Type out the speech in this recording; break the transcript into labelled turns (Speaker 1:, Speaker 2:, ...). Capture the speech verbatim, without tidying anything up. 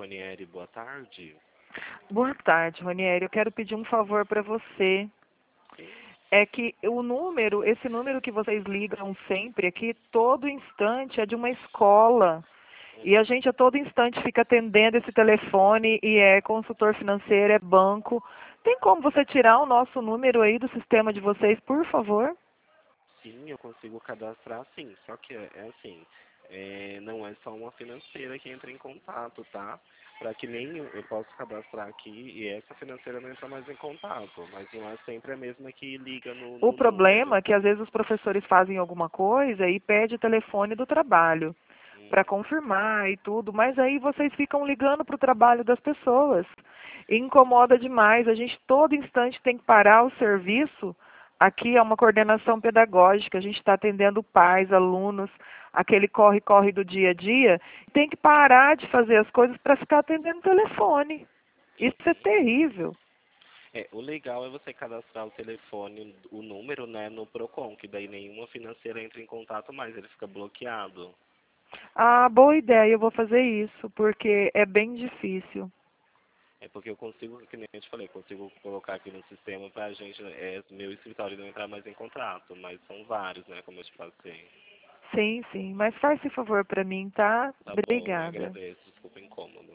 Speaker 1: Ronieri, boa tarde.
Speaker 2: Boa tarde, Ronieri. Eu quero pedir um favor para você.
Speaker 1: Sim.
Speaker 2: É que o número, esse número que vocês ligam sempre aqui, todo instante é de uma escola. E a
Speaker 1: Uhum.
Speaker 2: gente a todo instante fica atendendo esse telefone e é consultor financeiro, é banco. Tem como você tirar o nosso número aí do sistema de vocês, por favor?
Speaker 1: Sim, eu consigo cadastrar sim, só que é é assim, é, não é só uma financeira que entra em contato, tá? Para que nem eu eu posso cadastrar aqui e essa financeira não entra mais em contato, mas não é sempre a mesma que liga no,
Speaker 2: O
Speaker 1: no
Speaker 2: problema
Speaker 1: número.
Speaker 2: é que às vezes os professores fazem alguma coisa e pede o telefone do trabalho
Speaker 1: Hum,
Speaker 2: para confirmar e tudo, mas aí vocês ficam ligando para o trabalho das pessoas. E incomoda demais. A gente todo instante tem que parar o serviço. Aqui é uma coordenação pedagógica, a gente está atendendo pais, alunos, aquele corre-corre do dia a dia. Tem que parar de fazer as coisas para ficar atendendo o telefone. Isso é
Speaker 1: uhum.
Speaker 2: terrível.
Speaker 1: É, o legal é você cadastrar o telefone, o número, né, no Procon, que daí nenhuma financeira entra em contato mais, ele fica bloqueado.
Speaker 2: Ah, boa ideia, eu vou fazer isso, porque é bem difícil.
Speaker 1: É porque eu consigo, que nem eu te falei, consigo colocar aqui no sistema pra gente, é, meu escritório não entrar mais em contrato, mas são vários, né, como eu te passei.
Speaker 2: Sim, sim, mas faz esse favor para mim, tá?
Speaker 1: Tá bom, eu
Speaker 2: Obrigada.
Speaker 1: agradeço, desculpa o incômodo.